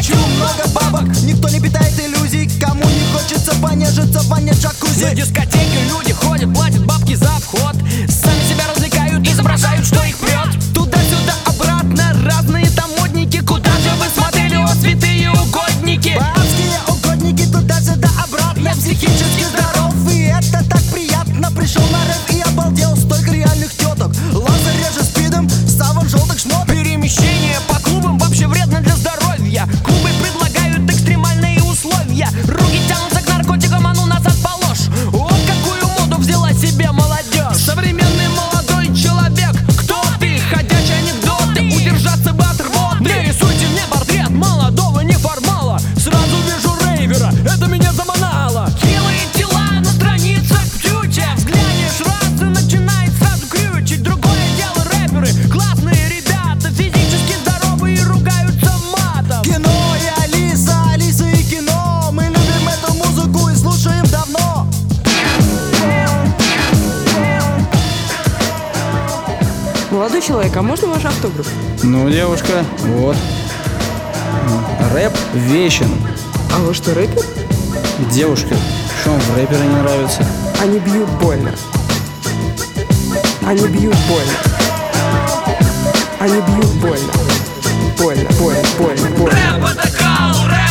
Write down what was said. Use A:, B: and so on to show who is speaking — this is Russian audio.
A: хочу много бабок, никто не питает иллюзий. Кому не хочется понежиться в ванне джакузи.
B: На дискотеке люди ходят, платят бабки за вход, сами себя развлекают, изображают, что их прет.
A: Туда-сюда, обратно, разные там модники.
B: Куда же вы смотрели, о святые угодники?
A: Бабские угодники, туда-сюда, обратно.
B: Я психически здоров,
A: И это так приятно. Пришел на рэп и обалдел, столько реальных теток. Лазер реже спидом, саван желтых шмоток.
B: перемещение по клубам вообще вредно для здоровья. Клубы предлагают экстремальные условия. Руки тянутся к наркотикам, а ну назад положь. Вот какую моду взяла себе молодежь. Современный молодой человек, кто ты? Ходячие анекдоты, удержаться бы от рвоты. Нарисуйте мне портрет молодого неформала. Сразу вижу рейвера, это меня заманало. Хилые тела на страницах в тюте. Взглянешь раз и начинает сразу крючить. Другое дело рэперы, классные ребята, физически здоровые и ругаются матом.
A: Кино и Алиса, Алиса и кино. Мы любим эту музыку и слушаем давно.
C: Молодой человек, а можно ваш автограф?
D: Ну, девушка, вот. Рэп вечен.
C: А вы что, рэпер?
D: Девушка, что вам в рэперы не нравится?
C: Они бьют больно. Они бьют больно. Они бьют больно. Больно, больно, больно, больно.
B: Рэп это кал, рэп